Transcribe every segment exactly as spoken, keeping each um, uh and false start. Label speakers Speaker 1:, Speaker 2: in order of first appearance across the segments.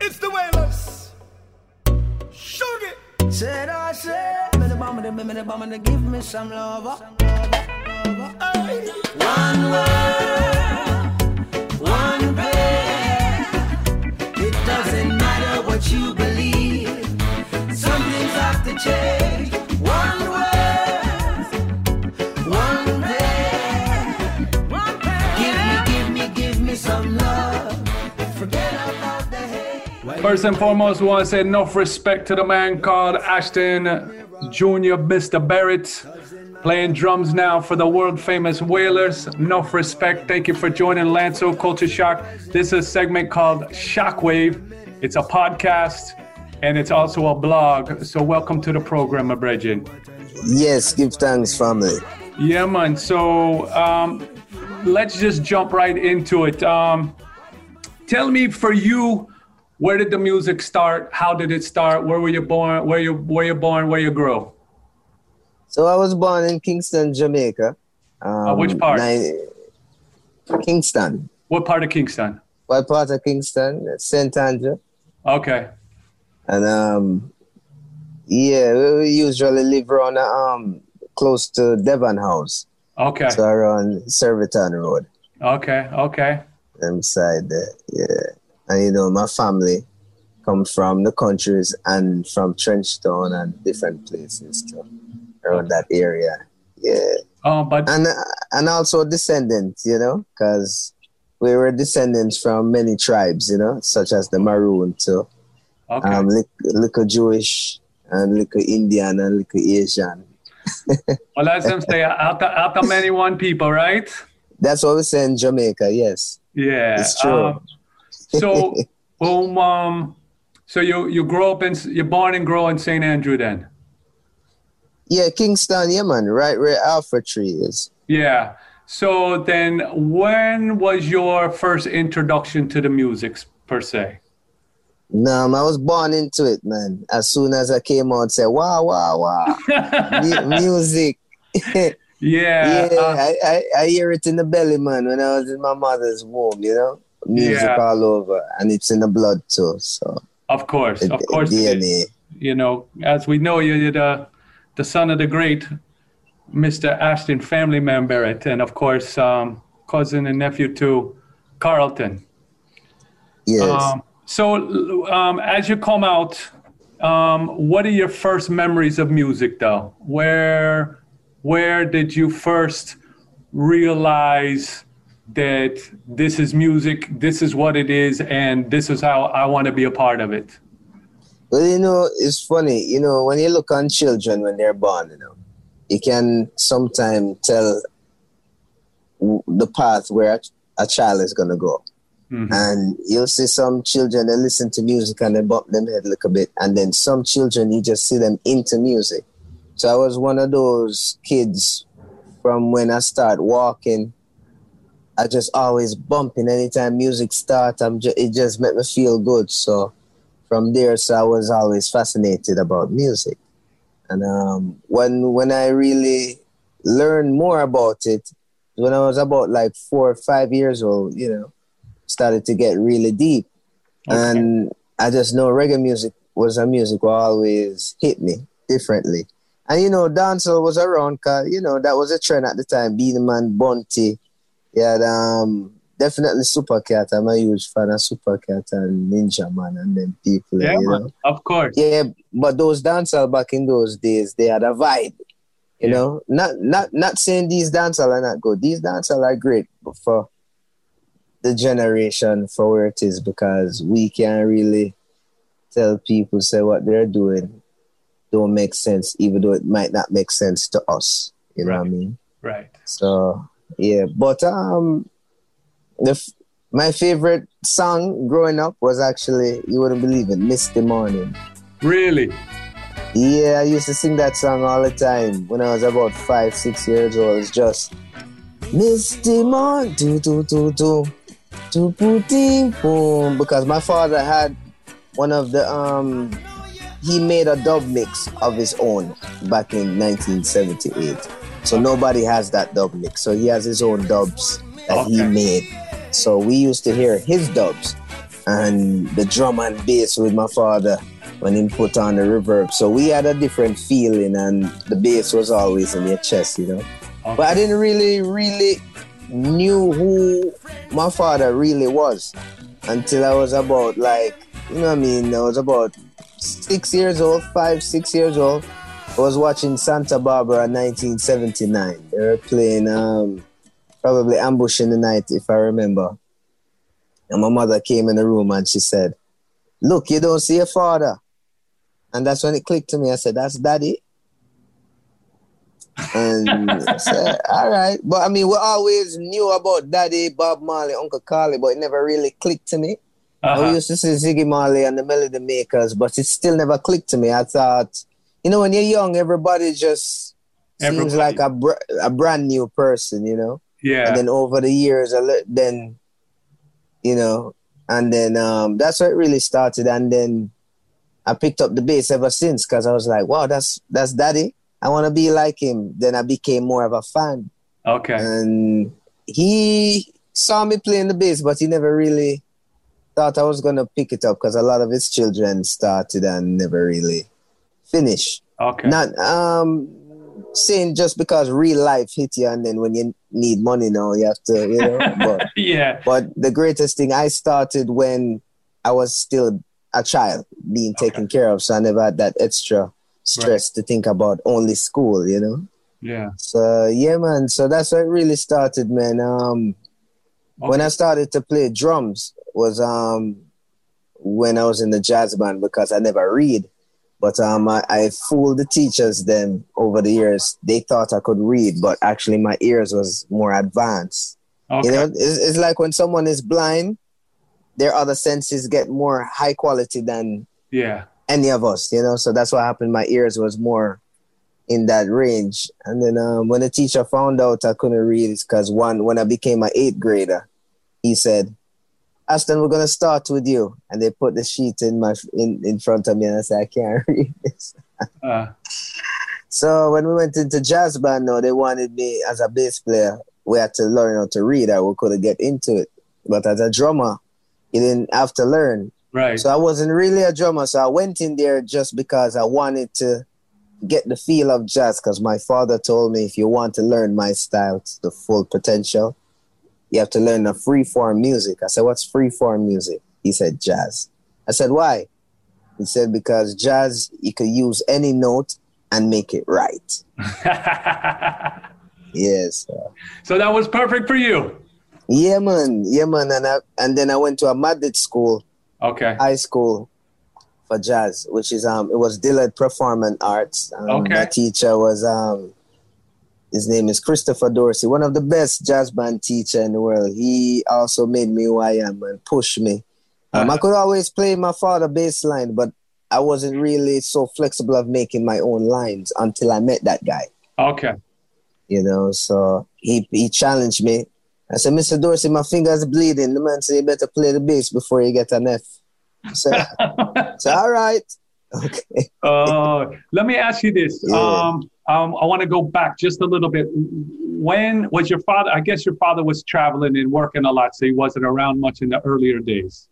Speaker 1: It's the Wailers. Sugar.
Speaker 2: Said I said, me the bomb, me the bomb, me give me some love. One word, one prayer. It doesn't matter what you believe. Some things have to change. One word, one prayer. One prayer. Give me, give me, give me some love. Forget about the hate.
Speaker 3: First and foremost, we want to say enough respect to the man called Ashton Junior Mister Barrett, playing drums now for the world famous Wailers. Enough respect. Thank you for joining Lanso Culture Shock. This is a segment called Shockwave. It's a podcast and it's also a blog. So welcome to the program, my brethren.
Speaker 4: Yes, give thanks, family.
Speaker 3: Yeah, man. So um, let's just jump right into it. Um, tell me, for you, where did the music start? How did it start? Where were you born? Where you where you born? Where you grew?
Speaker 4: So I was born in Kingston, Jamaica. Um,
Speaker 3: uh, which part?
Speaker 4: Nine, Kingston.
Speaker 3: What part of Kingston?
Speaker 4: What part of Kingston? Saint Andrew.
Speaker 3: Okay.
Speaker 4: And um, yeah, we usually live around um close to Devon House.
Speaker 3: Okay.
Speaker 4: So around Serviton Road.
Speaker 3: Okay. Okay.
Speaker 4: Them side there, yeah. And you know, my family come from the countries and from Trenchtown and different places too, around that area. Yeah.
Speaker 3: Oh, but
Speaker 4: and and also descendants, you know, because we were descendants from many tribes, you know, such as the Maroon too.
Speaker 3: Okay.
Speaker 4: Um, little Jewish and little Indian and little Asian.
Speaker 3: Well, that's them say out the, out the many one people, right?
Speaker 4: That's what we say in Jamaica. Yes.
Speaker 3: Yeah.
Speaker 4: It's true.
Speaker 3: Um, so, um, um, so you you grow up in you're born and grow in Saint Andrew then?
Speaker 4: Yeah, Kingston, yeah, man, right where Alpha Tree is.
Speaker 3: Yeah. So then, when was your first introduction to the music per se?
Speaker 4: No, I was born into it, man. As soon as I came out, say, wow, wow, wow, M- music.
Speaker 3: Yeah,
Speaker 4: yeah.
Speaker 3: uh,
Speaker 4: I, I I hear it in the belly, man. When I was in my mother's womb, you know, music
Speaker 3: yeah.
Speaker 4: all over, and it's in the blood too. So
Speaker 3: of course,
Speaker 4: it,
Speaker 3: of course,
Speaker 4: D N A.
Speaker 3: It, you know, as we know, you're the the son of the great Mister Ashton Family Man Barrett, and of course, um, cousin and nephew to Carlton.
Speaker 4: Yes.
Speaker 3: Um, so, um, as you come out, um, what are your first memories of music, though? Where, where did you first realize that this is music, this is what it is, and this is how I want to be a part of it?
Speaker 4: Well, you know, it's funny. You know, when you look on children when they're born, you know, you can sometimes tell the path where a, a child is going to go. Mm-hmm. And you'll see some children, they listen to music and they bump them head a little bit. And then some children, you just see them into music. So I was one of those kids from when I start walking. I just always bumping. Anytime music starts, I'm ju- it just made me feel good. So from there, so I was always fascinated about music. And um, when when I really learned more about it, when I was about like four or five years old, you know, started to get really deep. Okay. And I just know reggae music was a music that always hit me differently. And, you know, dancehall was around because, you know, that was a trend at the time. Beenie Man, Bunty. Yeah, um, definitely Supercat. I'm a huge fan of Supercat and Ninja Man and them people.
Speaker 3: Yeah,
Speaker 4: you
Speaker 3: man,
Speaker 4: know?
Speaker 3: Of course.
Speaker 4: Yeah, but those dancehall back in those days, they had a vibe. You yeah. know, not not not saying these dancehall are not good. These dancehall are great, but for the generation, for where it is, because we can't really tell people, say what they're doing don't make sense, even though it might not make sense to us. You know
Speaker 3: right.
Speaker 4: what I mean?
Speaker 3: Right.
Speaker 4: So, yeah. But um, the f- my favorite song growing up was actually, you wouldn't believe it, Misty Morning.
Speaker 3: Really?
Speaker 4: Yeah, I used to sing that song all the time when I was about five, six years old. It's just Misty Morning, do do do do do do boom. Because my father had one of the um, he made a dub mix of his own back in nineteen seventy-eight. So nobody has that dub mix. So he has his own dubs that okay. he made. So we used to hear his dubs. and the drum and bass with my father when he put on the reverb. So we had a different feeling, and the bass was always in your chest, you know. Okay. But I didn't really, really knew who my father really was until I was about like, you know what I mean, I was about six years old, five, six years old. I was watching Santa Barbara nineteen seventy-nine. They were playing um, probably Ambush in the Night, if I remember. And my mother came in the room and she said, "Look, you don't see your father." And that's when it clicked to me. I said, "That's Daddy." And I said, all right. But I mean, we always knew about Daddy, Bob Marley, Uncle Carly, but it never really clicked to me. Uh-huh. We used to see Ziggy Marley and the Melody Makers, but it still never clicked to me. I thought, you know, when you're young, everybody just everybody. seems like a, br- a brand new person, you know?
Speaker 3: Yeah.
Speaker 4: And then over the years, then, you know, and then um, that's where it really started. And then I picked up the bass ever since because I was like, wow, that's that's Daddy. I want to be like him. Then I became more of a fan.
Speaker 3: Okay.
Speaker 4: And he saw me playing the bass, but he never really thought I was going to pick it up because a lot of his children started and never really finished.
Speaker 3: Okay.
Speaker 4: Not um, saying just because real life hit you and then when you need money now, you have to, you know. But,
Speaker 3: yeah.
Speaker 4: But the greatest thing, I started when I was still a child being taken okay. care of. So I never had that extra stress right. to think about only school, you know?
Speaker 3: Yeah.
Speaker 4: So, yeah, man. So that's where it really started, man. Um, okay. When I started to play drums was um, when I was in the jazz band because I never read. But um, I, I fooled the teachers then over the years. They thought I could read, but actually my ears was more advanced. Okay. You know, it's, it's like when someone is blind, their other senses get more high quality than
Speaker 3: yeah.
Speaker 4: any of us, you know? So that's what happened. My ears was more in that range. And then um, when the teacher found out I couldn't read, it's because one, when I became an eighth grader, he said, "Ashton, we're going to start with you." And they put the sheet in my in, in front of me and I said, "I can't read this." uh. So when we went into jazz band, no, they wanted me as a bass player. We had to learn how to read or we couldn't get into it. But as a drummer, you didn't have to learn.
Speaker 3: Right.
Speaker 4: So I wasn't really a drummer. So I went in there just because I wanted to get the feel of jazz because my father told me if you want to learn my style to the full potential, you have to learn the free-form music. I said, "What's free-form music?" He said, "Jazz." I said, "Why?" He said, "Because jazz, you could use any note and make it right." Yes. Uh,
Speaker 3: so that was perfect for you.
Speaker 4: Yeah, man. Yeah, man. And, I, and then I went to a Madrid school.
Speaker 3: Okay.
Speaker 4: High school for jazz, which is, um, it was Dillard Performing Arts. Um,
Speaker 3: okay.
Speaker 4: My teacher was, um, his name is Christopher Dorsey, one of the best jazz band teacher in the world. He also made me who I am and pushed me. Um, uh-huh. I could always play my father bass line, but I wasn't really so flexible of making my own lines until I met that guy.
Speaker 3: Okay.
Speaker 4: You know, so he he challenged me. I said, "Mister Dorsey, my finger's bleeding." The man said, "You better play the bass before you get an F." So, so all right. Okay.
Speaker 3: uh, let me ask you this. Yeah. Um, um, I want to go back just a little bit. When was your father, I guess your father was traveling and working a lot, so he wasn't around much in the earlier days.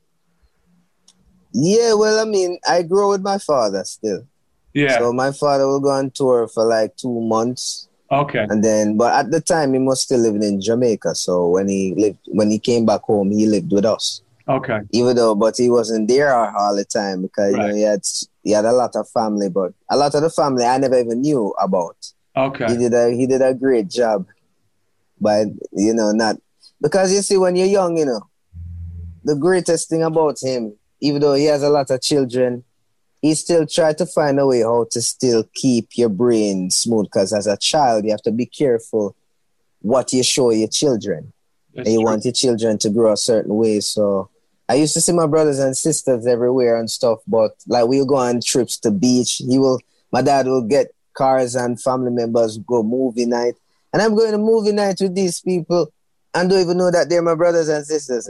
Speaker 4: Yeah, well, I mean, I grew up with my father still.
Speaker 3: Yeah.
Speaker 4: So my father will go on tour for like two months.
Speaker 3: Okay.
Speaker 4: And then, but at the time, he was still living in Jamaica. So when he lived, when he came back home, he lived with us.
Speaker 3: Okay.
Speaker 4: Even though, but he wasn't there all the time because right. you know he had he had a lot of family, but a lot of the family I never even knew about.
Speaker 3: Okay.
Speaker 4: He did a he did a great job, but you know not because you see when you're young, you know, the greatest thing about him, even though he has a lot of children, he still tried to find a way how to still keep your brain smooth. Because as a child, you have to be careful what you show your children. That's and you true. Want your children to grow a certain way. So I used to see my brothers and sisters everywhere and stuff, but like we'll go on trips to beach. He will, my dad will get cars and family members go movie night. And I'm going to movie night with these people and don't even know that they're my brothers and sisters.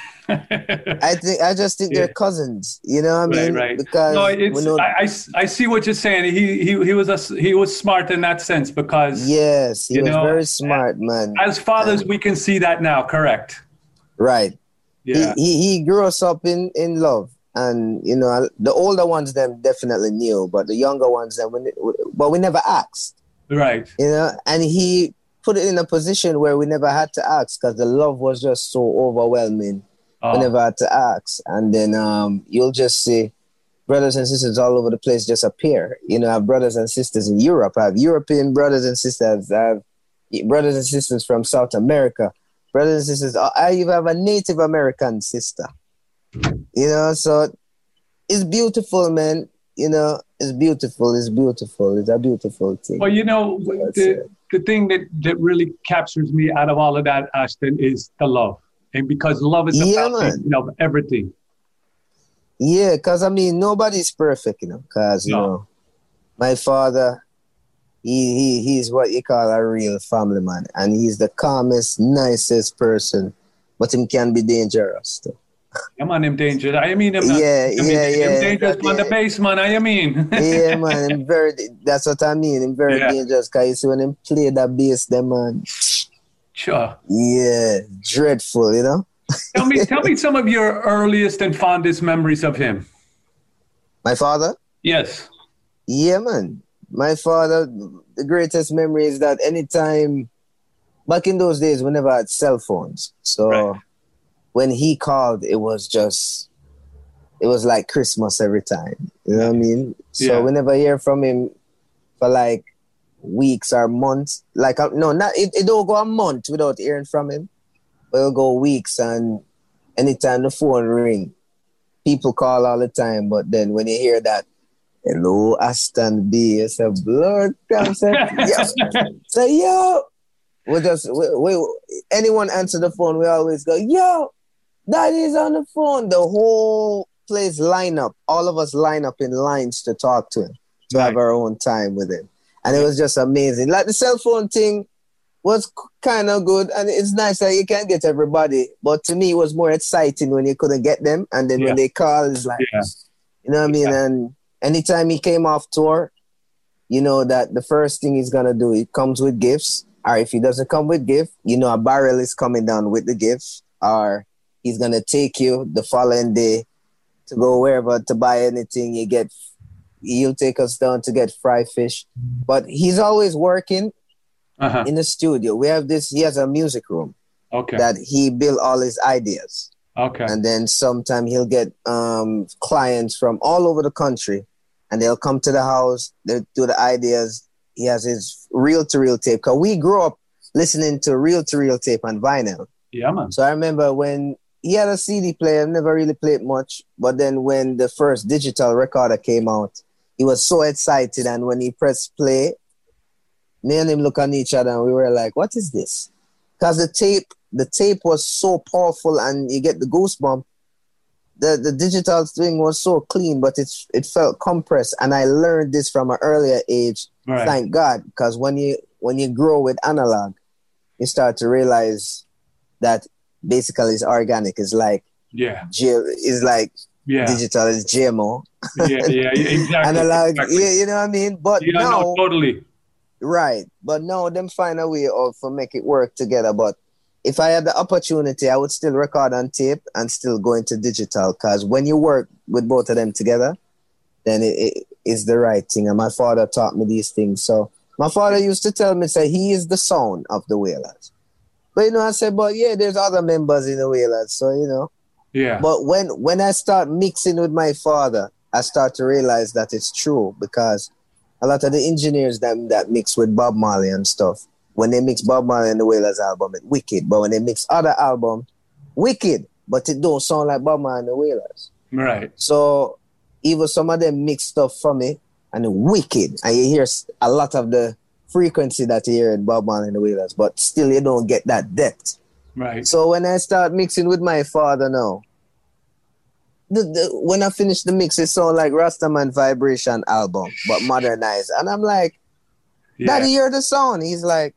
Speaker 4: I think I just think yeah. they're cousins. You know what I mean?
Speaker 3: Right, right.
Speaker 4: Because
Speaker 3: no, it's,
Speaker 4: know,
Speaker 3: I, I, I see what you're saying. He he he was a, he was smart in that sense because
Speaker 4: yes, he was
Speaker 3: know,
Speaker 4: very smart, man.
Speaker 3: As fathers,
Speaker 4: and,
Speaker 3: we can see that now. Correct.
Speaker 4: Right.
Speaker 3: Yeah.
Speaker 4: He, he he grew us up in in love, and you know the older ones them definitely knew, but the younger ones them, we, but we never asked.
Speaker 3: Right.
Speaker 4: You know, and he put it in a position where we never had to ask because the love was just so overwhelming.
Speaker 3: Oh.
Speaker 4: We never had to ask, and then um, you'll just see brothers and sisters all over the place just appear. You know, I have brothers and sisters in Europe. I have European brothers and sisters. I have brothers and sisters from South America. Brothers and sisters. I even have a Native American sister. You know, so it's beautiful, man. You know, it's beautiful. It's beautiful. It's a beautiful thing.
Speaker 3: Well, you know, the, the thing that, that really captures me out of all of that, Ashton, is the love. And because love is
Speaker 4: Yeah,
Speaker 3: about
Speaker 4: man.
Speaker 3: you know, everything.
Speaker 4: Yeah, because, I mean, nobody's perfect, you know, because, you
Speaker 3: No.
Speaker 4: know, my father, he, he he's what you call a real family man, and he's the calmest, nicest person, but him can be dangerous, too.
Speaker 3: I'm on him dangerous. I mean, him not,
Speaker 4: Yeah,
Speaker 3: I mean,
Speaker 4: yeah,
Speaker 3: him
Speaker 4: yeah.
Speaker 3: dangerous
Speaker 4: that-
Speaker 3: on the
Speaker 4: yeah.
Speaker 3: base, man. I mean.
Speaker 4: Yeah, man, him very, that's what I mean, him very
Speaker 3: Yeah.
Speaker 4: dangerous, because you see when him play that bass, them, man,
Speaker 3: Sure.
Speaker 4: yeah, dreadful, you know?
Speaker 3: Tell me, tell me some of your earliest and fondest memories of him.
Speaker 4: My father?
Speaker 3: Yes.
Speaker 4: Yeah, man. My father, the greatest memory is that anytime, back in those days, we never had cell phones. So
Speaker 3: Right.
Speaker 4: when he called, it was just, it was like Christmas every time. You know what I mean? So
Speaker 3: Yeah.
Speaker 4: we never hear from him for like weeks or months. Like, uh, no, not it, it don't go a month without hearing from him. It'll go weeks, and anytime the phone ring, people call all the time. But then when you hear that, hello, Aston B, it's a blood cancer. Yo. So, yo, we just, we, we, anyone answer the phone, we always go, yo, daddy's on the phone. The whole place line up. All of us line up in lines to talk to him, to
Speaker 3: Right.
Speaker 4: have our own time with him. And it was just amazing. Like the cell phone thing was kind of good, and it's nice that you can get everybody. But to me, it was more exciting when you couldn't get them. And then
Speaker 3: Yeah.
Speaker 4: when they call, it's like,
Speaker 3: Yeah.
Speaker 4: you know what I mean?
Speaker 3: Yeah.
Speaker 4: And anytime he came off tour, you know that the first thing he's going to do, he comes with gifts. Or if he doesn't come with gift, you know, a barrel is coming down with the gifts. Or he's going to take you the following day to go wherever to buy anything. You get, he'll take us down to get fried fish. But he's always working
Speaker 3: Uh-huh.
Speaker 4: in the studio. We have this, he has a music room
Speaker 3: Okay.
Speaker 4: that he built all his ideas.
Speaker 3: Okay.
Speaker 4: And then sometime he'll get um, clients from all over the country, and they'll come to the house, they'll do the ideas. He has his reel-to-reel tape. Because we grew up listening to reel-to-reel tape on vinyl.
Speaker 3: Yeah, man.
Speaker 4: So I remember when he had a C D player, never really played much. But then when the first digital recorder came out, he was so excited. And when he pressed play, me and him look at each other and we were like, what is this? Because the tape, the tape was so powerful and you get the goosebump. The the digital thing was so clean, but it it felt compressed. And I learned this from an earlier age.
Speaker 3: Right.
Speaker 4: Thank God. Because when you when you grow with analog, you start to realize that basically it's organic. It's like
Speaker 3: Yeah.
Speaker 4: G- it's like
Speaker 3: Yeah.
Speaker 4: digital is G M O.
Speaker 3: Yeah. Yeah. Exactly.
Speaker 4: Analog,
Speaker 3: Exactly.
Speaker 4: yeah, you know what I mean? But
Speaker 3: Yeah.
Speaker 4: now
Speaker 3: No, totally.
Speaker 4: right. But now them find a way of to make it work together. But if I had the opportunity, I would still record on tape and still go into digital. Because when you work with both of them together, then it, it is the right thing. And my father taught me these things. So my father used to tell me, say, he is the sound of the Wailers. But, you know, I said, but yeah, there's other members in the Wailers. So, you know.
Speaker 3: Yeah.
Speaker 4: But when, when I start mixing with my father, I start to realize that it's true. Because a lot of the engineers that, that mix with Bob Marley and stuff, when they mix Bob Marley and the Wailers album, it's wicked. But when they mix other album, wicked. But it don't sound like Bob Marley and the Wailers.
Speaker 3: Right.
Speaker 4: So even some of them mix stuff for me and wicked. And you hear a lot of the frequency that you hear in Bob Marley and the Wailers, but still you don't get that depth.
Speaker 3: Right.
Speaker 4: So when I start mixing with my father now, the, the, when I finish the mix, it sounds like Rastaman Vibration album, but modernized. And I'm like,
Speaker 3: Yeah.
Speaker 4: Daddy, you're the sound. He's like,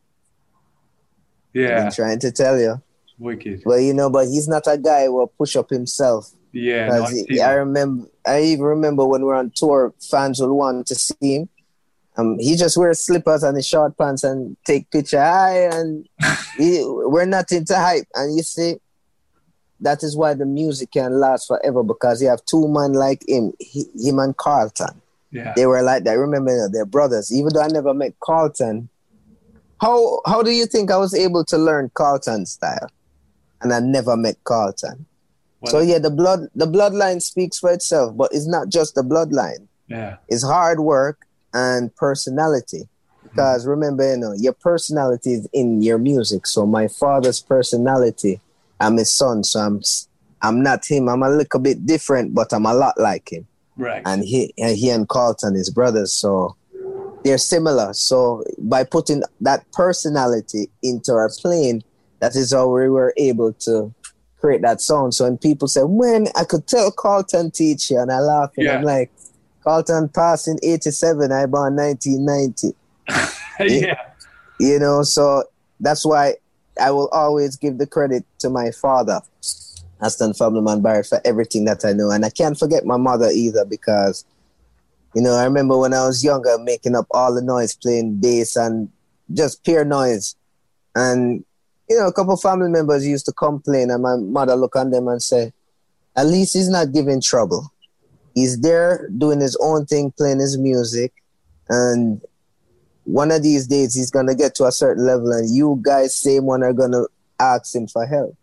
Speaker 4: I've
Speaker 3: Yeah.
Speaker 4: been trying to tell you.
Speaker 3: Wicked.
Speaker 4: Well, you know, but he's not a guy who will push up himself.
Speaker 3: Yeah. No, I
Speaker 4: Because
Speaker 3: see
Speaker 4: I
Speaker 3: that.
Speaker 4: remember, I even remember when we were on tour, fans would want to see him. Um, he just wears slippers and his short pants and take picture. Hi, and he, we're not into hype. And you see, that is why the music can last forever, because you have two men like him, he, him and Carlton.
Speaker 3: Yeah.
Speaker 4: They were like that. I remember, you know, they're brothers. Even though I never met Carlton, how how do you think I was able to learn Carlton style? And I never met Carlton.
Speaker 3: Well,
Speaker 4: so yeah, the blood the bloodline speaks for itself, but it's not just the bloodline.
Speaker 3: Yeah.
Speaker 4: It's hard work and personality. Because remember, you know, your personality is in your music. So my father's personality, I'm his son, so I'm I'm not him. I'm a little bit different, but I'm a lot like him.
Speaker 3: Right.
Speaker 4: And he and he and Carlton, his brothers, so they're similar. So by putting that personality into our playing, that is how we were able to create that sound. So when people say, when I could tell Carlton teach you, and I laugh, and
Speaker 3: Yeah.
Speaker 4: I'm like, Carlton passed in eighty-seven, I born nineteen ninety.
Speaker 3: Yeah.
Speaker 4: You know, so that's why I will always give the credit to my father, Aston Fableman Barrett, for everything that I know. And I can't forget my mother either, because, you know, I remember when I was younger making up all the noise, playing bass and just pure noise. And, you know, a couple of family members used to complain, and my mother look on them and say, at least he's not giving trouble. He's there doing his own thing, playing his music, and one of these days he's going to get to a certain level, and you guys, same one, are going to ask him for help.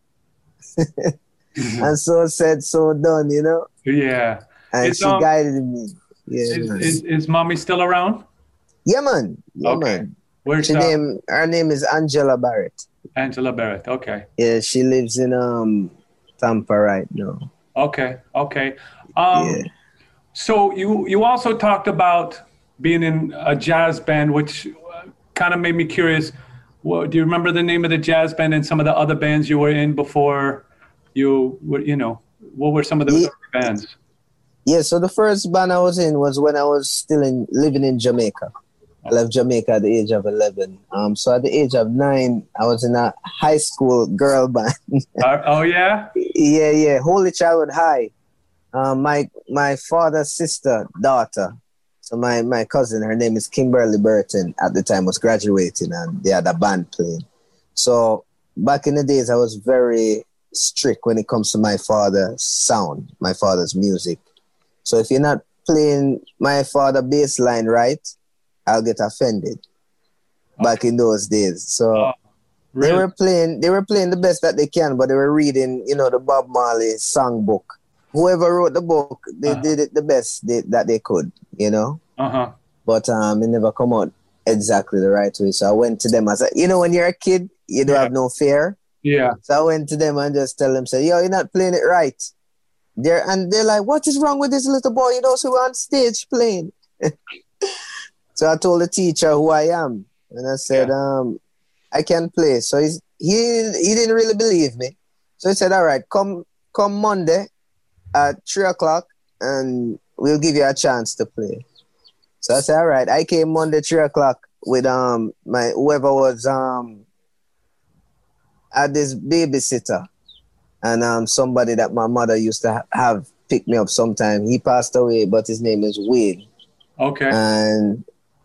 Speaker 4: Mm-hmm. And so said, so done, you know?
Speaker 3: Yeah.
Speaker 4: And
Speaker 3: It's,
Speaker 4: she
Speaker 3: um,
Speaker 4: guided me. Yeah,
Speaker 3: Is,
Speaker 4: man.
Speaker 3: is, is mommy still around?
Speaker 4: Yeah, man. Yeah,
Speaker 3: Okay.
Speaker 4: man.
Speaker 3: Where's
Speaker 4: She
Speaker 3: uh,
Speaker 4: name, her name is Angela Barrett.
Speaker 3: Angela Barrett? Okay.
Speaker 4: Yeah, she lives in um Tampa right now.
Speaker 3: Okay. Okay. Um,
Speaker 4: Yeah.
Speaker 3: So you, you also talked about being in a jazz band, which kind of made me curious. Well, do you remember the name of the jazz band and some of the other bands you were in before you were, you know, what were some of those
Speaker 4: Yeah.
Speaker 3: other bands?
Speaker 4: Yeah, so the first band I was in was when I was still in living in Jamaica. I left Jamaica at the age of eleven. Um, so at the age of nine, I was in a high school girl band.
Speaker 3: Uh, oh, yeah?
Speaker 4: Yeah, yeah, Holy Childhood High. Um, my my father's sister, daughter. So my, my cousin, her name is Kimberly Burton, at the time was graduating, and they had a band playing. So back in the days, I was very strict when it comes to my father's sound, my father's music. So if you're not playing my father bass line right, I'll get offended. Okay. Back in those days. So
Speaker 3: Oh, really?
Speaker 4: they were playing they were playing the best that they can, but they were reading, you know, the Bob Marley songbook. Whoever wrote the book, they
Speaker 3: Uh-huh.
Speaker 4: did it the best they, that they could, you know.
Speaker 3: Uh-huh.
Speaker 4: But um, it never come out exactly the right way. So I went to them. I said, you know, when you're a kid, you don't
Speaker 3: Yeah.
Speaker 4: have no fear.
Speaker 3: Yeah.
Speaker 4: So I went to them and just tell them, say, yo, you're not playing it right. They're, and they're like, what is wrong with this little boy? You know, so we're on stage playing. So I told the teacher who I am. And I said,
Speaker 3: Yeah.
Speaker 4: um, I can play. So he's, he he didn't really believe me. So he said, all right, come come Monday at three o'clock and we'll give you a chance to play. So I said, all right. I came Monday, three o'clock with um my whoever was um at this babysitter and um somebody that my mother used to ha- have pick me up sometime. He passed away, but his name is Wayne.
Speaker 3: Okay.
Speaker 4: And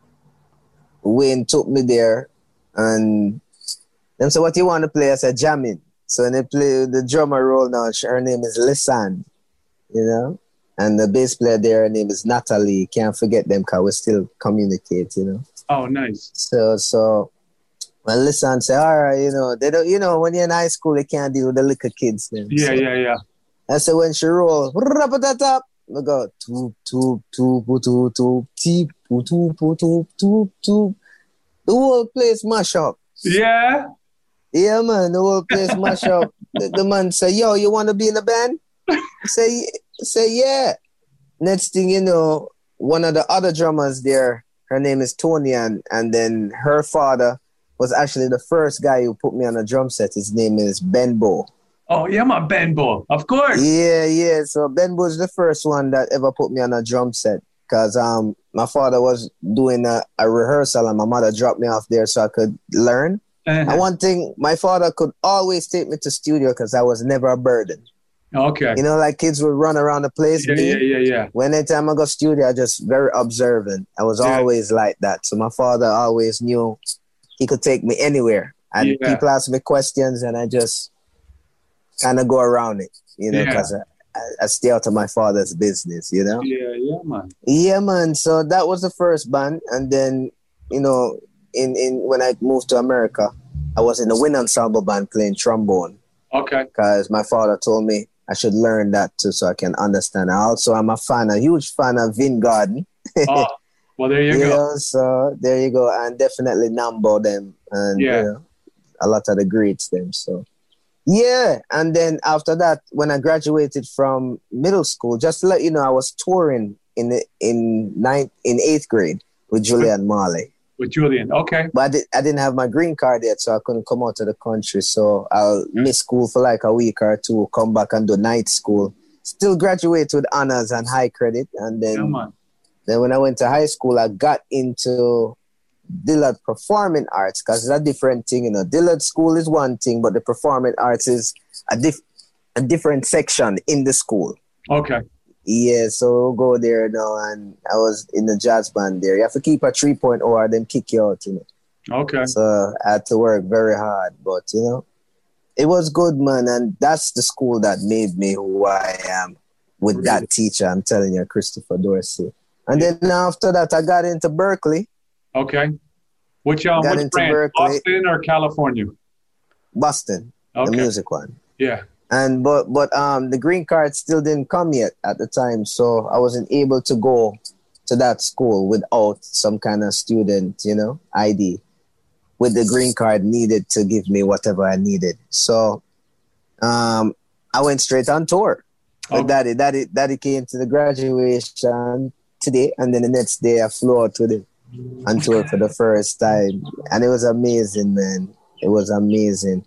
Speaker 4: Wayne took me there and them said, what you want to play? I said, jamming. So when they play the drummer roll now, her name is Lisanne, you know? And the bass player there, her name is Natalie. Can't forget them because we still communicate, you know?
Speaker 3: Oh, nice.
Speaker 4: So, so when Lisanne said, all right, you know, they don't, you know, when you're in high school, they can't deal with the little kids. Then.
Speaker 3: Yeah,
Speaker 4: So
Speaker 3: yeah, yeah.
Speaker 4: I said, when she roll, rap-a-da-tap, we go, toop, toop, toop, toop, toop, teep, toop, toop, toop, toop, toop. The whole place mash up.
Speaker 3: Yeah?
Speaker 4: Yeah, man, the whole place mash up. The, the man say, yo, you want to be in a band? Say, say, yeah. Next thing you know, one of the other drummers there, her name is Tony, and, and then her father was actually the first guy who put me on a drum set. His name is Benbow.
Speaker 3: Oh, yeah, my Benbow. Of course.
Speaker 4: Yeah, yeah. So Benbow is the first one that ever put me on a drum set because um, my father was doing a, a rehearsal and my mother dropped me off there so I could learn.
Speaker 3: Uh-huh.
Speaker 4: And one thing, my father could always take me to studio because I was never a burden.
Speaker 3: Okay.
Speaker 4: You know, like kids would run around the place.
Speaker 3: Yeah,
Speaker 4: me.
Speaker 3: yeah, yeah, yeah.
Speaker 4: When anytime I go studio, I just very observant. I was
Speaker 3: Yeah.
Speaker 4: always like that. So my father always knew he could take me anywhere. And
Speaker 3: Yeah.
Speaker 4: people ask me questions and I just kind of go around it, you know,
Speaker 3: Yeah.
Speaker 4: because I, I, I stay out of my father's business, you know.
Speaker 3: Yeah, yeah, man.
Speaker 4: Yeah, man. So that was the first band, and then you know, in in when I moved to America, I was in the wind ensemble band playing trombone
Speaker 3: Okay.
Speaker 4: because my father told me I should learn that too, so I can understand. I also am a fan, a huge fan of Vin Garden.
Speaker 3: Oh, well, there you
Speaker 4: You
Speaker 3: go.
Speaker 4: know, so there you go, and definitely Nambo them, and
Speaker 3: Yeah.
Speaker 4: you know, a lot of the greats them. So yeah, and then after that, when I graduated from middle school, just to let you know, I was touring in the, in ninth in eighth grade with Julian Marley,
Speaker 3: With Julian. Okay.
Speaker 4: but I, did, I didn't have my green card yet, so I couldn't come out to the country. So I'll miss school for like a week or two, come back and do night school. Still graduate with honors and high credit, and then.
Speaker 3: Yeah, man.
Speaker 4: Then when I went to high school, I got into Dillard Performing Arts because it's a different thing. You know, Dillard School is one thing, but the Performing Arts is a, diff- a different section in the school.
Speaker 3: Okay.
Speaker 4: Yeah, so we'll go there now, and I was in the jazz band there. You have to keep a three point oh or then kick you out, you know.
Speaker 3: Okay.
Speaker 4: So I had to work very hard, but, you know, it was good, man, and that's the school that made me who I am with
Speaker 3: Really?
Speaker 4: that teacher, I'm telling you, Christopher Dorsey. And then after that, I got into Berkeley,
Speaker 3: Okay. Which um,
Speaker 4: Got
Speaker 3: which
Speaker 4: into
Speaker 3: brand?
Speaker 4: Berkeley.
Speaker 3: Boston or California?
Speaker 4: Boston, the
Speaker 3: Okay.
Speaker 4: music one.
Speaker 3: Yeah.
Speaker 4: And but but um the green card still didn't come yet at the time, so I wasn't able to go to that school without some kind of student, you know, I D. With the green card needed to give me whatever I needed. So um I went straight on tour. But
Speaker 3: Okay.
Speaker 4: daddy, daddy, daddy came to the graduation today, and then the next day I flew out with it on tour for the first time, and it was amazing, man. It was amazing.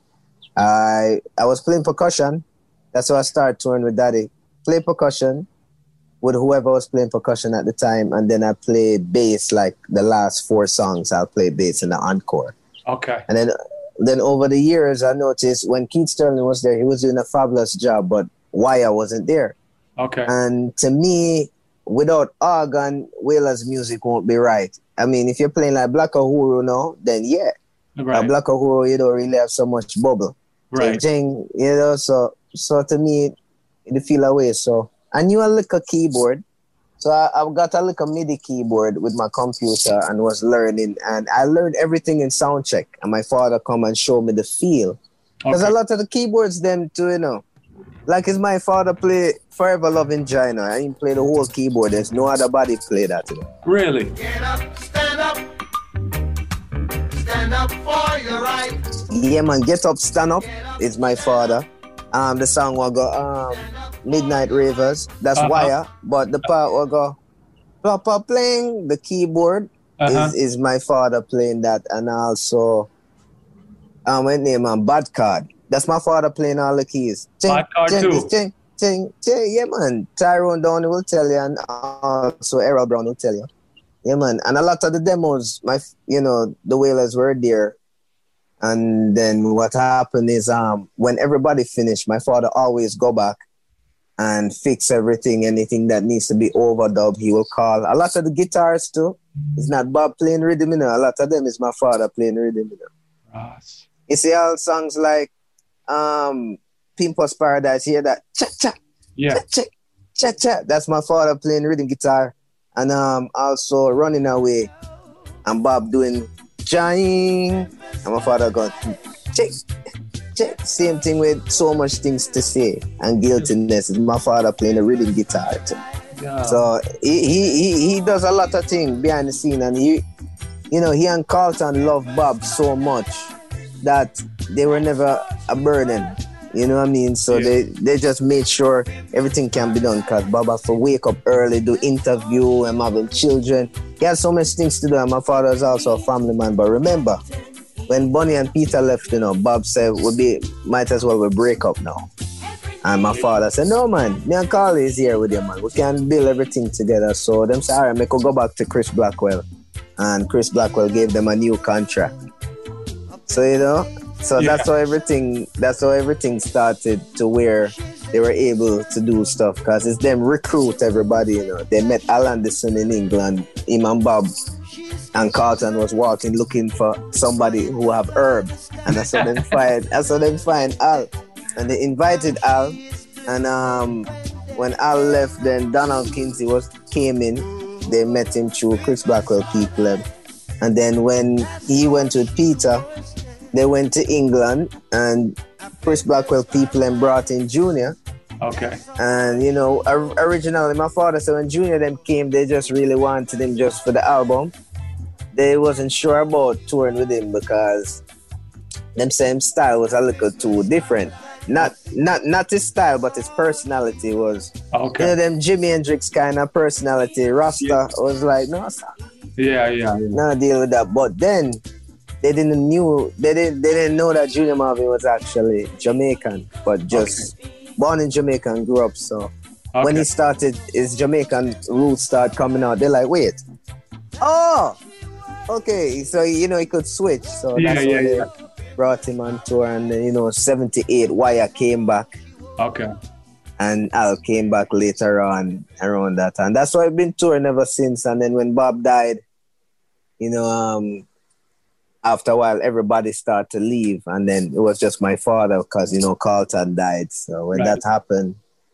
Speaker 4: I I was playing percussion. That's how I started touring with daddy. Play percussion with whoever was playing percussion at the time, and then I played bass. Like the last four songs, I'll play bass in the encore.
Speaker 3: Okay.
Speaker 4: And then then over the years, I noticed when Keith Sterling was there, he was doing a fabulous job, but Wire wasn't there.
Speaker 3: Okay.
Speaker 4: And to me, without organ, Wailer's music won't be right. I mean, if you're playing like Black Uhuru now, then yeah.
Speaker 3: Right.
Speaker 4: Uh, Black Uhuru, you don't really have so much bubble.
Speaker 3: Right.
Speaker 4: Jing, you know, so so to me, it feel away. So I knew a little keyboard. So I, I've got a little MIDI keyboard with my computer and was learning. And I learned everything in soundcheck. And my father come and show me the feel. Because
Speaker 3: Okay.
Speaker 4: a lot of the keyboards, them too, you know. Like is my father play Forever Loving China. I didn't play the whole keyboard. There's no other body play that. You know.
Speaker 3: Really?
Speaker 1: Get up, stand up. Stand up for your right.
Speaker 4: Yeah, man, Get Up, Stand Up is my father. Um, the song will go um, Midnight Ravers. That's
Speaker 3: Uh-huh.
Speaker 4: Wire. But the part will go Papa playing the keyboard
Speaker 3: Uh-huh.
Speaker 4: is, is my father playing that. And also, um, my name um, Bad Card. That's my father playing all the keys. Ching,
Speaker 3: Bad Card
Speaker 4: ching,
Speaker 3: too.
Speaker 4: Ching, ching, ching. Yeah, man. Tyrone Downey will tell you, and also Errol Brown will tell you. Yeah, man. And a lot of the demos, my, you know, the Wailers were there. And then what happened is um, when everybody finished, my father always go back and fix everything, anything that needs to be overdubbed, he will call. A lot of the guitars too, it's not Bob playing rhythm, you know. A lot of them is my father playing rhythm, you know.
Speaker 3: Ross.
Speaker 4: You see all songs like um, Pimpus Paradise, hear that? Cha-cha,
Speaker 3: Yeah.
Speaker 4: cha-cha, cha-cha. That's my father playing rhythm guitar. And um, also Running Away, and Bob doing Jing, and my father going, check, check. Same thing with So Much Things to Say and Guiltiness. It's my father playing the rhythm guitar too.
Speaker 3: Yeah.
Speaker 4: So he, he he he does a lot of things behind the scene, and he, you know, he and Carlton love Bob so much that they were never a burden. You know what I mean? So
Speaker 3: Yeah.
Speaker 4: they, they just made sure everything can be done, because Bob has to wake up early, do interview, and having children. He has so much things to do, and my father is also a family man. But remember, when Bonnie and Peter left, you know, Bob said, we be might as well we break up now. And my father said, no, man, me and Carly is here with you, man. We can build everything together. So them say, all right, me could go back to Chris Blackwell. And Chris Blackwell gave them a new contract. So, you know, so
Speaker 3: Yeah.
Speaker 4: that's how everything, that's how everything started to where they were able to do stuff. Because it's them recruit everybody, you know. They met Al Anderson in England, him and Bob. And Carlton was walking looking for somebody who have herbs. And that's how them find, that's how them find Al. and they invited Al. And um, when Al left, then Donald Kinsey was came in. They met him through Chris Blackwell people. And then when he went with Peter, they went to England, and Chris Blackwell people and brought in Junior.
Speaker 3: Okay.
Speaker 4: And you know, originally my father said when Junior them came, they just really wanted him just for the album. They wasn't sure about touring with him because them same style was a little too different. Not not not his style, but his personality was.
Speaker 3: Okay.
Speaker 4: You know, them Jimi Hendrix kind of personality. Rasta yeah. was like, no, sir.
Speaker 3: Yeah, yeah, yeah.
Speaker 4: No deal with that. But then they didn't knew they didn't they didn't know that Junior Marvin was actually Jamaican, but just okay. born in Jamaica and grew up. So okay. when he started, his Jamaican roots start coming out. They're like, wait, oh, okay. So you know he could switch. So
Speaker 3: yeah,
Speaker 4: that's
Speaker 3: yeah,
Speaker 4: why they
Speaker 3: yeah.
Speaker 4: brought him on tour, and then you know seventy-eight Wire came back.
Speaker 3: Okay.
Speaker 4: And Al came back later on around that time. That's why I've been touring ever since. And then when Bob died, you know, um, after a while, everybody started to leave. And then it was just my father because, you know, Carlton died. So when right. that happened,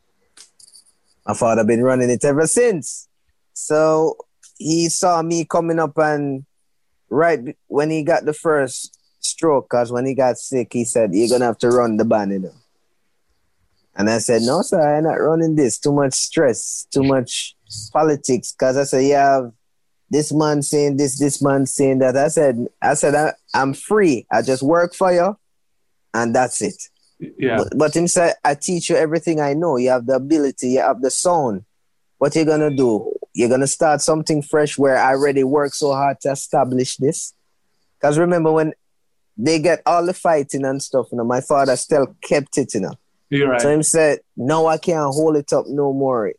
Speaker 4: my father been running it ever since. So he saw me coming up, and right when he got the first stroke, because when he got sick, he said, you're going to have to run the band, you know. And I said, no, sir, I'm not running this. Too much stress, too much politics. Because I said, you have this man saying this, this man saying that. I said, I said, I, I'm free. I just work for you, and that's it.
Speaker 3: Yeah.
Speaker 4: But, but him said, I teach you everything I know. You have the ability, you have the sound. What you going to do? You're going to start something fresh where I already worked so hard to establish this. Because remember, when they get all the fighting and stuff, you know, my father still kept it, you know.
Speaker 3: You're right.
Speaker 4: So him said, no, I can't hold it up no more.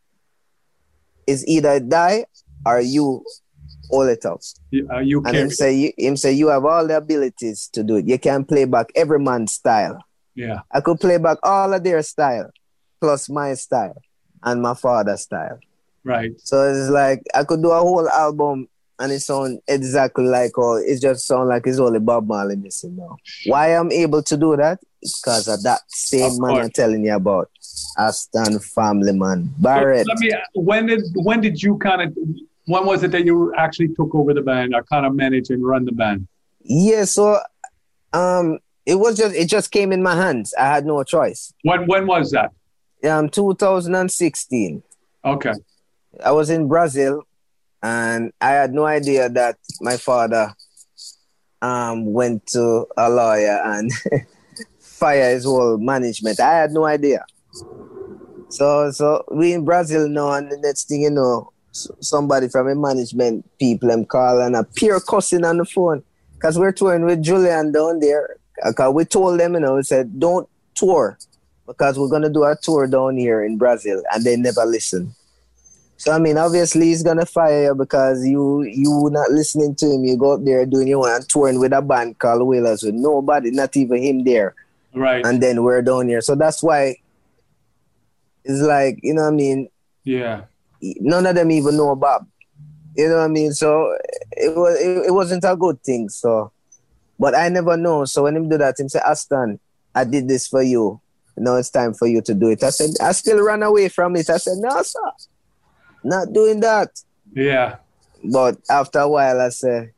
Speaker 4: It's either die or you hold it up.
Speaker 3: Uh, you
Speaker 4: and him say, you, him say, you have all the abilities to do it. You can play back every man's style.
Speaker 3: Yeah.
Speaker 4: I could play back all of their style, plus my style and my father's style.
Speaker 3: Right.
Speaker 4: So it's like, I could do a whole album and it sound exactly like, oh, it just sound like it's only Bob Marley missing now. Why I'm able to do that? It's because of that same of man I'm telling you about. Aston family man. Barrett.
Speaker 3: So let me, when did when did you kind of, when was it that you actually took over the band or kind of managed and run the band?
Speaker 4: Yeah, so um, it was just, it just came in my hands. I had no choice.
Speaker 3: When when was that?
Speaker 4: Um, two thousand sixteen.
Speaker 3: Okay.
Speaker 4: I was in Brazil, and I had no idea that my father um, went to a lawyer and fire his whole management. I had no idea. So so we in Brazil now, and the next thing you know, somebody from the management people them call and a pure cussing on the phone. Because we're touring with Julian down there. Because we told them, you know, we said, don't tour. Because we're going to do a tour down here in Brazil. And they never listen. So, I mean, obviously, he's going to fire you because you you not listening to him. You go up there doing your own touring with a band called Wailers with nobody, not even him there.
Speaker 3: Right.
Speaker 4: And then we're down here. So that's why it's like, you know what I mean?
Speaker 3: Yeah.
Speaker 4: None of them even know Bob. You know what I mean? So it, was, it, it wasn't a good thing. So, but I never know. So when him do that, him say, Aston, I did this for you. Now it's time for you to do it. I said, I still run away from it. I said, no, sir. Not doing that.
Speaker 3: Yeah.
Speaker 4: But after a while, I say,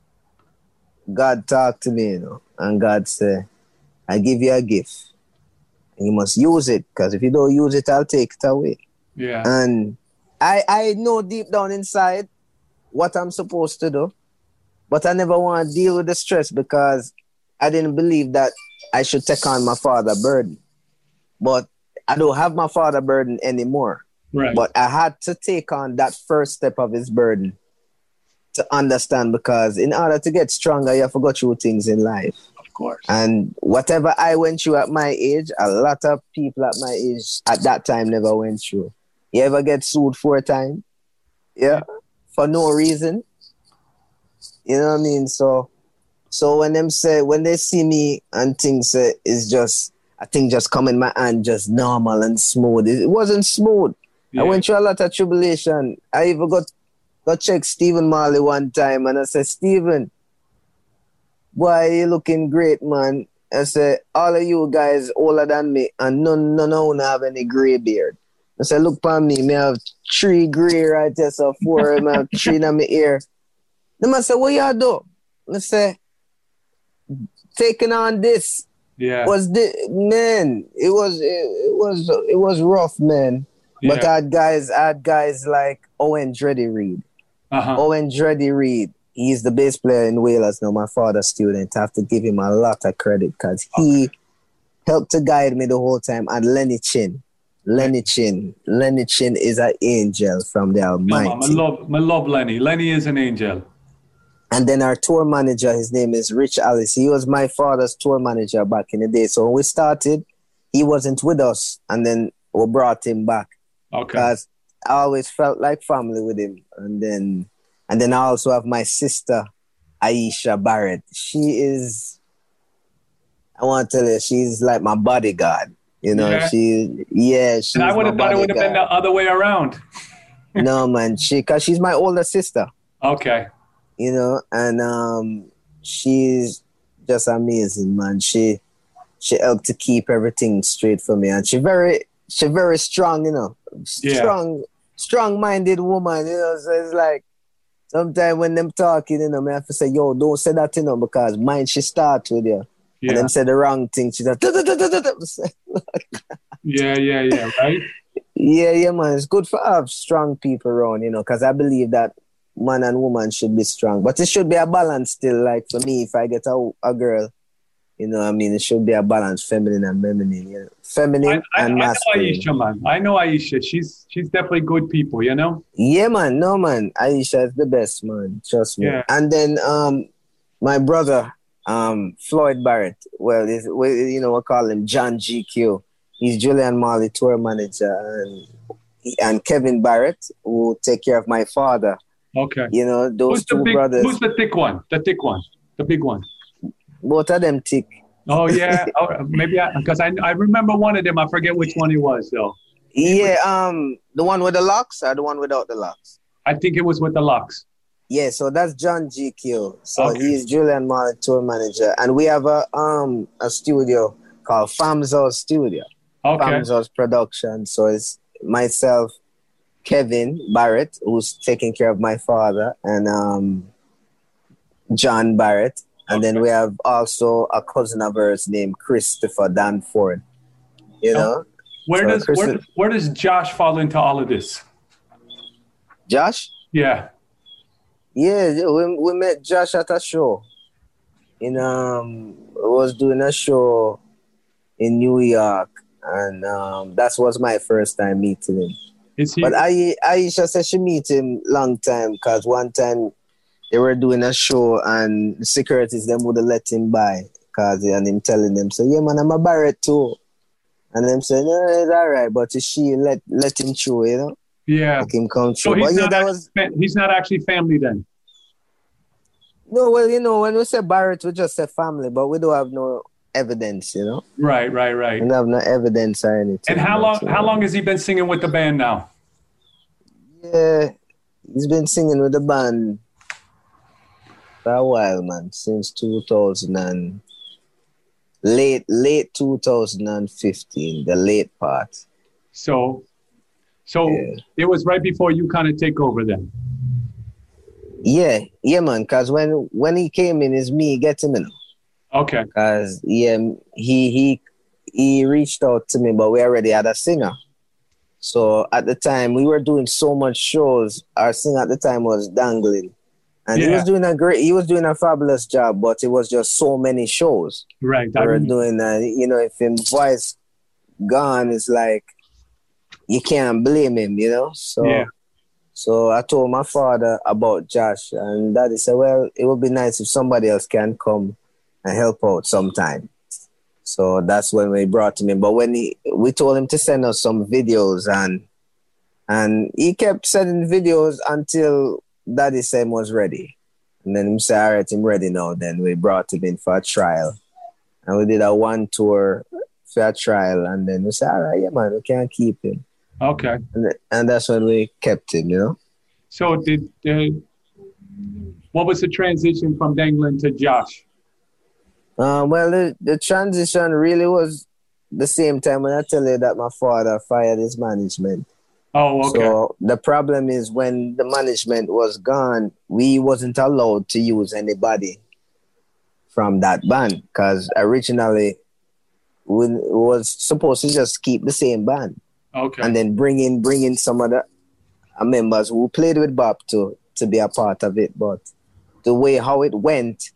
Speaker 4: God talked to me, you know, and God said, I give you a gift. And you must use it, because if you don't use it, I'll take it away.
Speaker 3: Yeah.
Speaker 4: And I, I know deep down inside what I'm supposed to do, but I never want to deal with the stress because I didn't believe that I should take on my father's burden. But I don't have my father's burden anymore.
Speaker 3: Right.
Speaker 4: But I had to take on that first step of his burden to understand, because in order to get stronger, you have to go through things in life.
Speaker 3: Of course.
Speaker 4: And whatever I went through at my age, a lot of people at my age at that time never went through. You ever get sued four times? Yeah. For no reason. You know what I mean? So so when them say, when they see me and things uh, is just, I think just come in my hand just normal and smooth. It, it wasn't smooth. Yeah. I went through a lot of tribulation. I even got got check Stephen Marley one time and I said, Stephen, boy, you looking great, man. I say, all of you guys older than me, and none, none of you have any gray beard. I say, look upon me, me have three gray right there, so four, I have three in my ear. Then I say, what y'all do? I say, taking on this.
Speaker 3: Yeah.
Speaker 4: Was the man? It was it, it was it was rough, man.
Speaker 3: Yeah.
Speaker 4: But I had guys, I had guys like Owen Dreddy Reed.
Speaker 3: Uh-huh.
Speaker 4: Owen Dreddy Reed. He's the bass player in Whalers now. My father's student. I have to give him a lot of credit because he okay. helped to guide me the whole time. And Lenny Chin, Lenny Chin, Lenny Chin is an angel from the Almighty.
Speaker 3: No, I love, I love Lenny. Lenny is an angel.
Speaker 4: And then our tour manager, his name is Rich Alice. He was my father's tour manager back in the day. So when we started, he wasn't with us. And then we brought him back.
Speaker 3: Okay.
Speaker 4: Because I always felt like family with him. And then and then I also have my sister, Aisha Barrett. She is, I want to tell you, she's like my bodyguard. You know,
Speaker 3: yeah.
Speaker 4: she, yeah. She's
Speaker 3: and I would have thought it would have been the other way around.
Speaker 4: No, man. She, because she's my older sister.
Speaker 3: Okay.
Speaker 4: You know, and um, she's just amazing, man. She she helped to keep everything straight for me, and she very she very strong, you know, strong, yeah. strong-minded woman. You know, so it's like sometimes when them talking, you know, I have to say, "Yo, don't say that, you know," because mine she start with you, yeah. and then say the wrong thing. She's like,
Speaker 3: yeah, yeah, yeah, right.
Speaker 4: Yeah, yeah, man. It's good for have strong people around, you know, because I believe that man and woman should be strong, but it should be a balance still. Like for me, if I get a, a girl, you know, I mean, it should be a balance, feminine and feminine, you know? Feminine
Speaker 3: I, I,
Speaker 4: and masculine.
Speaker 3: I know Aisha, man. I know Aisha. She's she's definitely good people, you know.
Speaker 4: Yeah, man. No, man. Aisha is the best, man. Trust me. Yeah. And then um, my brother, um, Floyd Barrett. Well, is we, you know, we call him John G Q. He's Julian Marley tour manager, and and Kevin Barrett, who take care of my father.
Speaker 3: Okay.
Speaker 4: You know, those
Speaker 3: who's
Speaker 4: two
Speaker 3: the big,
Speaker 4: brothers.
Speaker 3: Who's the thick one? The thick one. The big one.
Speaker 4: Both of them thick.
Speaker 3: Oh, yeah. Oh, maybe because I, I I remember one of them. I forget which one it was, though.
Speaker 4: Yeah, um, the one with the locks or the one without the locks?
Speaker 3: I think it was with the locks.
Speaker 4: Yeah, so that's John G Q. So
Speaker 3: okay.
Speaker 4: he's Julian Marley tour manager. And we have a um a studio called Famzo's Studio.
Speaker 3: Okay.
Speaker 4: Famzo's Production. So it's myself, Kevin Barrett, who's taking care of my father, and um, John Barrett. And okay. then we have also a cousin of hers named Christopher Danford. You know?
Speaker 3: Where, so does, Christ- where, where does Josh fall into all of this?
Speaker 4: Josh?
Speaker 3: Yeah.
Speaker 4: Yeah, we, we met Josh at a show. In, um, I was doing a show in New York. And um, that was my first time meeting him.
Speaker 3: Is he?
Speaker 4: But I, Aisha said she meet him long time because one time they were doing a show and the securities them would have let him by cause and him telling them, so yeah man, I'm a Barrett too. And them saying, no, it's all right, but she let let him through, you know?
Speaker 3: Yeah.
Speaker 4: Let him come
Speaker 3: so
Speaker 4: through.
Speaker 3: he's,
Speaker 4: but
Speaker 3: not
Speaker 4: yeah, that
Speaker 3: actually,
Speaker 4: was...
Speaker 3: he's not actually family then?
Speaker 4: No, well, you know, when we say Barrett, we just say family, but we don't have no evidence, you know?
Speaker 3: Right, right, right.
Speaker 4: We don't have no evidence or anything.
Speaker 3: And how long, how long has he been singing with the band now?
Speaker 4: Yeah, he's been singing with the band for a while, man, since two thousand and late late two thousand fifteen, the late part.
Speaker 3: So, so yeah. It was right before you kind of take over then.
Speaker 4: Yeah, yeah, man. Cause when when he came in, it's me getting him.
Speaker 3: Okay.
Speaker 4: Cause yeah, he he he reached out to me, but we already had a singer. So at the time, we were doing so much shows. Our singer at the time was Dangling. And yeah. he was doing a great, he was doing a fabulous job, but it was just so many shows.
Speaker 3: Right.
Speaker 4: We were doing that. You know, if his voice gone, it's like, you can't blame him, you know? So,
Speaker 3: yeah.
Speaker 4: so I told my father about Josh, and Daddy said, well, it would be nice if somebody else can come and help out sometime. So that's when we brought him in. But when he, we told him to send us some videos, and and he kept sending videos until Daddy said he was ready. And then he said, all right, I'm ready now. Then we brought him in for a trial. And we did a one tour for a trial. And then we said, all right, yeah, man, we can't keep him.
Speaker 3: Okay.
Speaker 4: And, and that's when we kept him, you know?
Speaker 3: So did, uh, what was the transition from Dangling to Josh?
Speaker 4: Uh, well, the, the transition really was the same time when I tell you that my father fired his management.
Speaker 3: Oh, okay.
Speaker 4: So the problem is when the management was gone, we wasn't allowed to use anybody from that band because originally we was supposed to just keep the same band.
Speaker 3: Okay.
Speaker 4: And then bring in bring in some other uh, members who played with Bob to to be a part of it. But the way how it went,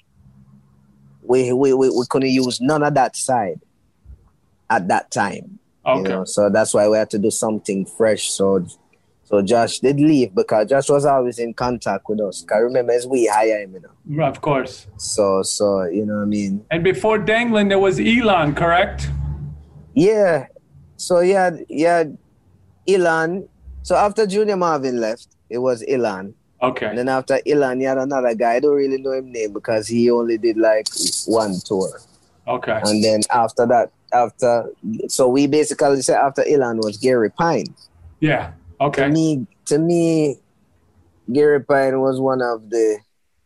Speaker 4: we we, we, we couldn't use none of that side at that time.
Speaker 3: Okay.
Speaker 4: You know? So that's why we had to do something fresh. So so Josh did leave because Josh was always in contact with us. Cause remember it's we hire him, you know.
Speaker 3: Of course.
Speaker 4: So so you know what I mean.
Speaker 3: And before Danglin, there was Elon, correct?
Speaker 4: Yeah. So yeah, yeah, Elon. So after Junior Marvin left, it was Elon.
Speaker 3: Okay.
Speaker 4: And then after Elon, you had another guy. I don't really know his name because he only did like one tour.
Speaker 3: Okay.
Speaker 4: And then after that, after so we basically said after Elon was Gary Pine.
Speaker 3: Yeah. Okay.
Speaker 4: To me, to me, Gary Pine was one of the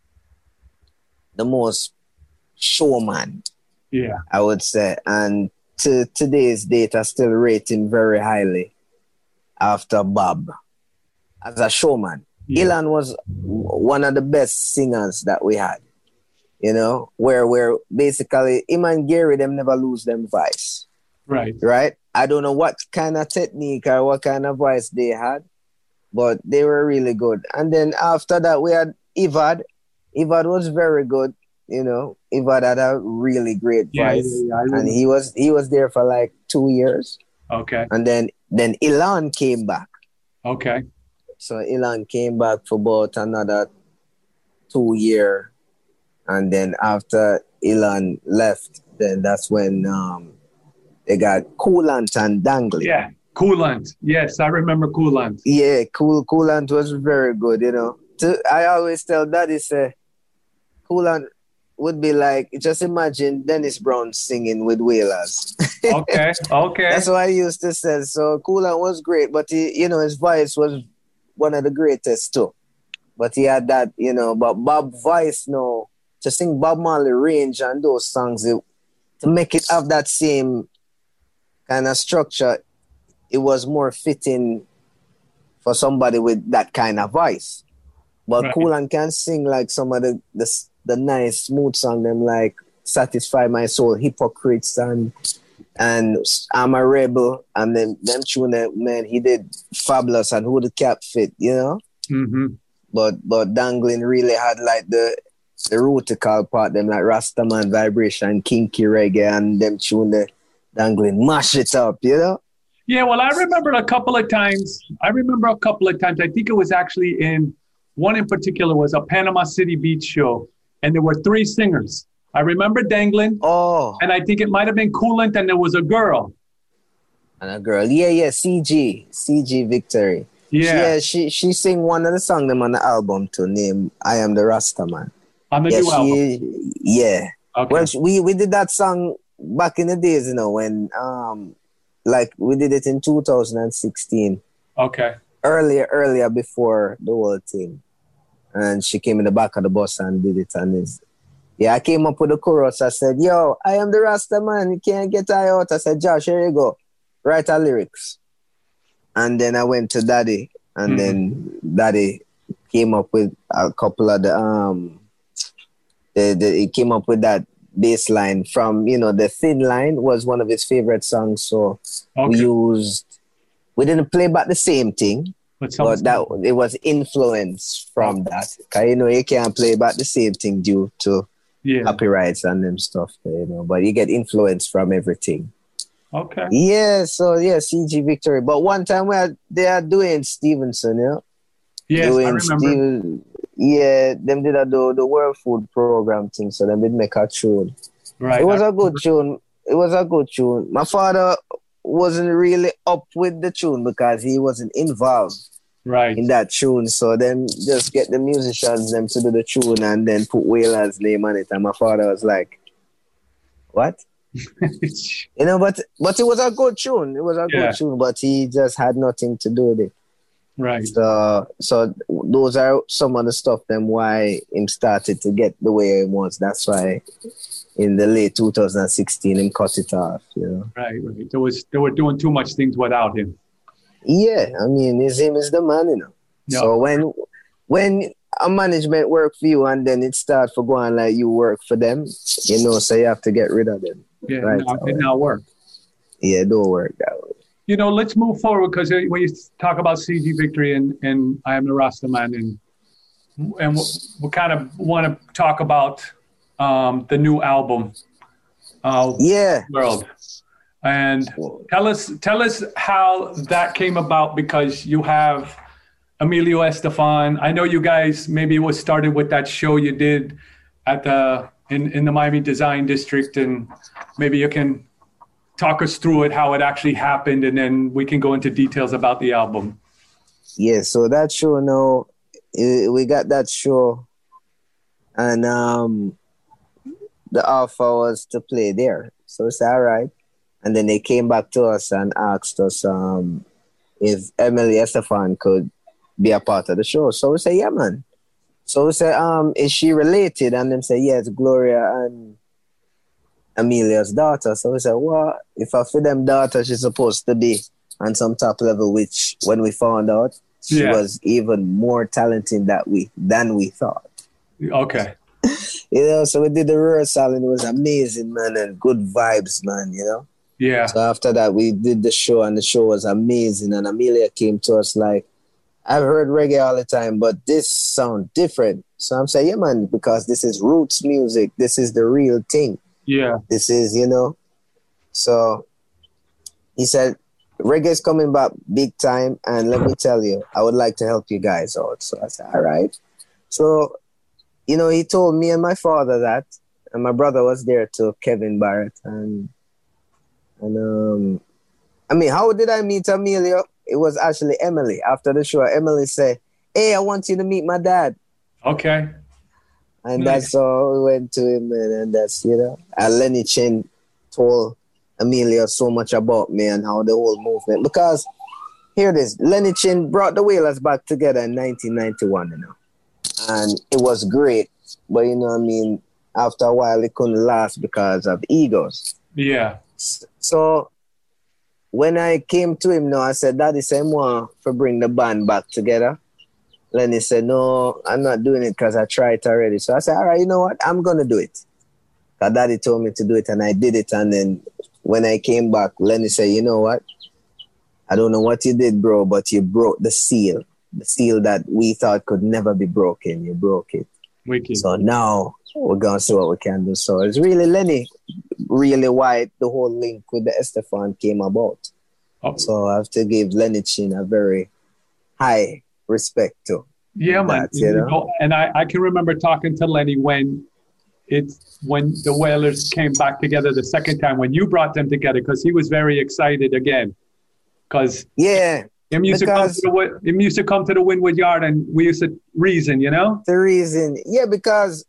Speaker 4: the most showman.
Speaker 3: Yeah.
Speaker 4: I would say, and to today's date, I still rate him very highly after Bob as a showman.
Speaker 3: Yeah.
Speaker 4: Elon was one of the best singers that we had, you know, where where basically him and Gary, them never lose them voice.
Speaker 3: Right.
Speaker 4: Right? I don't know what kind of technique or what kind of voice they had, but they were really good. And then after that, we had Ivad. Ivad was very good. You know, Ivad had a really great
Speaker 3: Yeah,
Speaker 4: voice,
Speaker 3: yeah, yeah, I
Speaker 4: and
Speaker 3: remember.
Speaker 4: he was he was there for like two years,
Speaker 3: Okay.
Speaker 4: and then then Elon came back.
Speaker 3: Okay.
Speaker 4: So Elon came back for about another two year, and then after Elon left, then that's when um, they got Coolant and Dangley.
Speaker 3: Yeah. Coolant. Yes, I remember Coolant.
Speaker 4: Yeah, cool. Coolant was very good. You know, to, I always tell Daddy say, Coolant would be like, just imagine Dennis Brown singing with Wailers.
Speaker 3: Okay. Okay.
Speaker 4: That's what I used to say. So Coolant was great, but he, you know, his voice was one of the greatest too. But he had that, you know, but Bob voice, no, to sing Bob Marley range and those songs, it, to make it have that same kind of structure, it was more fitting for somebody with that kind of voice. But
Speaker 3: Right.
Speaker 4: Coolant can sing like some of the, the the nice smooth song, them like Satisfy My Soul, Hypocrites, and and I'm a Rebel, and then them tune that, man, he did fabulous, and Who the Cap Fit, you know.
Speaker 3: Mm-hmm.
Speaker 4: But but Danglin really had like the the rutical part, them like Rastaman, Vibration, Kinky Reggae, and them tune the Danglin mash it up, you know.
Speaker 3: Yeah, well, I remember a couple of times. I remember a couple of times. I think it was actually in one in particular was a Panama City Beach show, and there were three singers. I remember Danglin,
Speaker 4: Oh,
Speaker 3: and I think it might have been Coolant, and there was a girl.
Speaker 4: and a girl, yeah, yeah, C G, C G Victory.
Speaker 3: Yeah,
Speaker 4: Yeah, she she sing one of the songs them on the album to name I Am the Rasta Man.
Speaker 3: on the
Speaker 4: Yeah,
Speaker 3: new album.
Speaker 4: she, yeah.
Speaker 3: Okay.
Speaker 4: Well, she- we we did that song back in the days, you know, when um, like we did it in two thousand sixteen,
Speaker 3: Okay.
Speaker 4: earlier earlier before the whole thing, and she came in the back of the bus and did it, and it's, yeah, I came up with the chorus. I said, "Yo, I am the Rasta man. You can't get I out." I said, "Josh, here you go. Write our lyrics." And then I went to Daddy, and
Speaker 3: Mhm.
Speaker 4: then Daddy came up with a couple of the um, the, the he came up with that bass line from, you know, The Thin Line was one of his favorite songs. So we
Speaker 3: Okay.
Speaker 4: used, we didn't play back the same thing,
Speaker 3: But some-
Speaker 4: but that it was influence from that. Cause you know you can't play back the same thing due to
Speaker 3: yeah.
Speaker 4: copyrights and them stuff, you know. But you get influence from everything.
Speaker 3: Okay.
Speaker 4: Yeah, so yeah, C G Victory. But one time we had, they are doing Stevenson, you know.
Speaker 3: Yes, I
Speaker 4: Doing
Speaker 3: remember.
Speaker 4: Steven- yeah, them did a do the World Food Program thing, so them did make a tune.
Speaker 3: Right.
Speaker 4: It was
Speaker 3: I-
Speaker 4: a good tune. It was a good tune. My father wasn't really up with the tune because he wasn't involved
Speaker 3: right.
Speaker 4: in that tune. So then just get the musicians them to do the tune and then put Wailer's name on it. And my father was like, "What?" You know, but but it was a good tune. It was a
Speaker 3: Yeah.
Speaker 4: good tune, but he just had nothing to do with it.
Speaker 3: right.
Speaker 4: So so those are some of the stuff them why him started to get the way it was. That's why in the late two thousand sixteen and cut it off, you know.
Speaker 3: Right, right. There was they were doing too much things without him.
Speaker 4: Yeah, I mean, his him is the man, you know.
Speaker 3: Yeah.
Speaker 4: So when when a management work for you and then it start for going like you work for them, you know, so you have to get rid of them.
Speaker 3: Yeah,
Speaker 4: right?
Speaker 3: now, it now work.
Speaker 4: Yeah, it don't work that way.
Speaker 3: You know, let's move forward because when you talk about C G Victory and, and I Am the Rasta Man, and and we, we kind of want to talk about um, the new album, uh,
Speaker 4: yeah,
Speaker 3: World, and tell us tell us how that came about, because you have Emilio Estefan. I know you guys, maybe it was started with that show you did at the in, in the Miami Design District, and maybe you can talk us through it, how it actually happened, and then we can go into details about the album.
Speaker 4: Yeah, so that show now, eh, we got that show, and um, the offer was to play there. So we said, all right. And then they came back to us and asked us um, if Emily Estefan could be a part of the show. So we said, yeah, man. So we said, um, is she related? And them say, yeah, it's Gloria and Amelia's daughter. So we said, well, if I feel them daughter, she's supposed to be on some top level, which when we found out, she
Speaker 3: Yeah.
Speaker 4: was even more talented that we than we thought.
Speaker 3: Okay.
Speaker 4: You know, so we did the rehearsal and it was amazing, man, and good vibes, man, you know.
Speaker 3: Yeah.
Speaker 4: So after that, we did the show and the show was amazing. And Amelia came to us like, I've heard reggae all the time, but this sound different. So I'm saying, yeah, man, because this is roots music. This is the real thing.
Speaker 3: Yeah.
Speaker 4: This is, you know. So he said, reggae is coming back big time. And let me tell you, I would like to help you guys out. So I said, all right. So, you know, he told me and my father that. And my brother was there too, Kevin Barrett. And, and um, I mean, how did I meet Amelia? It was actually Emily. After the show, Emily said, hey, I want you to meet my dad.
Speaker 3: Okay.
Speaker 4: And
Speaker 3: Nice.
Speaker 4: that's how we went to him, and, and that's, you know, and Lenny Chin told Amelia so much about me and how the whole movement, because here it is, Lenny Chin brought the Wailers back together in nineteen ninety-one, you know, and it was great, but you know what I mean, after a while it couldn't last because of egos.
Speaker 3: Yeah.
Speaker 4: So when I came to him now, I said, Daddy said, I want to bring the band back together. Lenny said, no, I'm not doing it because I tried it already. So I said, all right, you know what? I'm going to do it. Because Daddy told me to do it, and I did it. And then when I came back, Lenny said, you know what? I don't know what you did, bro, but you broke the seal. The seal that we thought could never be broken. You broke it.
Speaker 3: Wicked.
Speaker 4: So now we're going to see what we can do. So it's really Lenny, really why the whole link with the Estefan came about.
Speaker 3: Oh.
Speaker 4: So I have to give Lenny Chin a very high respect to.
Speaker 3: Yeah, man.
Speaker 4: that, you know?
Speaker 3: And I, I can remember talking to Lenny when it's when the Wailers came back together the second time, when you brought them together, because he was very excited again. Because
Speaker 4: Yeah,
Speaker 3: him used, to come
Speaker 4: because-
Speaker 3: to the, Wi- him used to come to the Wynwood Yard and we used to reason, you know?
Speaker 4: the reason, yeah, because